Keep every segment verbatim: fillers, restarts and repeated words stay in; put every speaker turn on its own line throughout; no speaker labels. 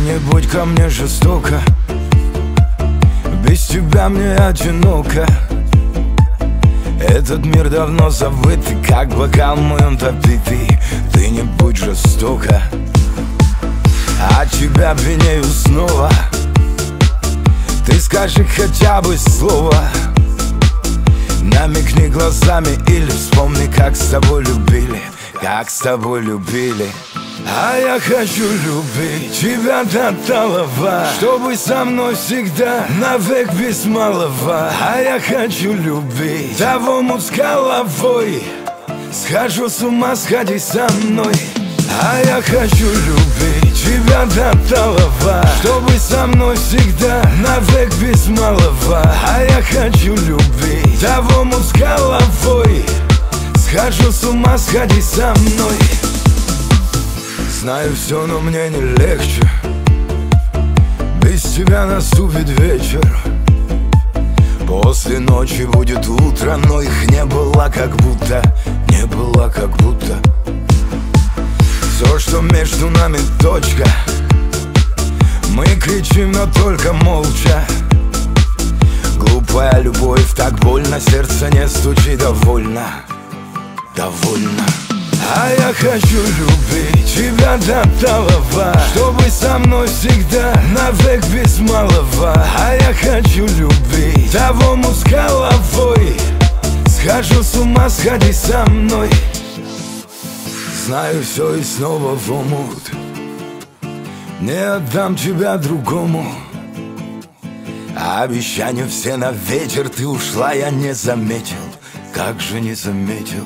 не будь ко мне жестоко, без тебя мне одиноко. Этот мир давно забытый, как бокал моем допитый. Ты не будь жестоко, а тебя пьянею снова. Ты скажи хотя бы слово, намекни глазами или вспомни, как с тобой любили, как с тобой любили. А я хочу любить тебя до талого, чтобы со мной всегда навек без малого. А я хочу любить того мут с головой, схожу с ума, сходи со мной. А я хочу любить тебя до талого, чтобы со мной всегда навек без малого. А я хочу любить того мут с головой, схожу с ума, сходи со мной. Знаю все, но мне не легче, без тебя наступит вечер. После ночи будет утро, но их не было как будто, не было как будто. Все, что между нами точка, мы кричим, но только молча. Глупая любовь, так больно, сердце не стучи, довольно, довольно. А я хочу любить тебя до талого, чтобы со мной всегда навек без малого. А я хочу любить того мут с головой, схожу с ума, сходи со мной. Знаю все и снова в омут, не отдам тебя другому. А обещания все на ветер, ты ушла, я не заметил, как же не заметил.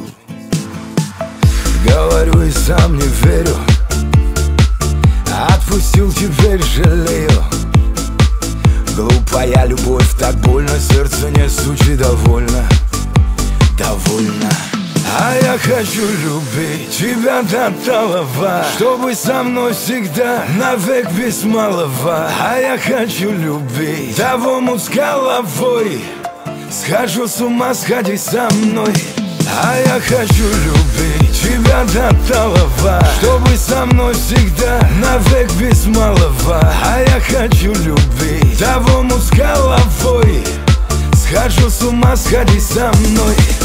Говорю и сам не верю, отпустил, теперь жалею. Глупая любовь, так больно, сердце не стучи, довольно, довольно. А я хочу любить тебя до талого, чтобы со мной всегда навек без малого. А я хочу любить того мут с головой, схожу с ума, сходи со мной. А я хочу любить тебя до талого, чтобы со мной всегда навек без малого. А я хочу любить того мут с головой, схожу с ума, сходи со мной.